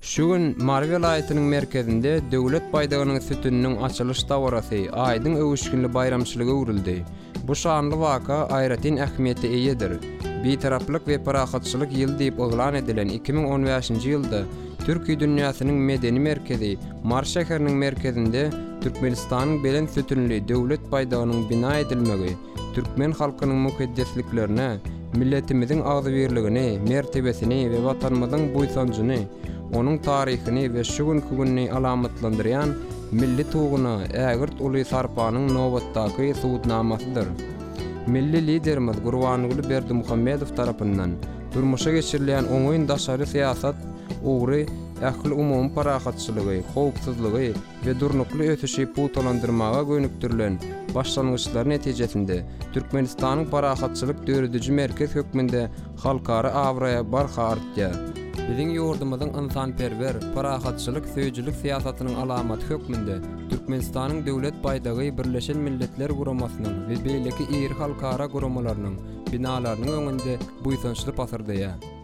Şu gün Marı vilayatynyň merkezinde döwlet baýdagynyň sütüniniň açylış dawarasy aýdyň öwüşkinli bayramçylygy urildi. Bu şanly waka aýratyn ähmiýeti eýedir. Bitaraplyk we parahatçylyk ýyly diýip oglan edilen 2015-nji ýylda Türkiýe dünýäsiniň medeni merkezi Mar şäheriniň merkezinde Türkmenistanyň belen sütünli döwlet baýdagynyň bina edilmegi türkmen halkynyň mukaddesliklerine, milletimiziň agzybirligini, mertebesini we watanymyzyň buýsanjyny, onun tarihini we şu günkü günni alamatlandyran milli tuğuna ägirt uly sarpanyň nobatdaky suwutnamasydyr. Milli liderimiz Gurbanuly Berdimuhammedow tarapyndan durmuşa geçirilen oňoýun daşary siýasat, ugry, ähli umum parahatçylygy, howpsuzlygy we durnukly ötüşi putalandyrmaga gönüktirilen başlangyçlar netijesinde Türkmenistanyň parahatçylyk dörediji merkez hökmünde halkara awraya barha artdy. Biziň ýurdumyzyň ynsanperwer, parahatçylyk, söýüjlik siýasatynyň alamaty hökmünde Türkmenistanyň döwlet baýdagy Birleşen Milletler Guramasynyň we beýleki iri halkara guramalarynyň binalarynyň öňünde buýsançly pasyrdy.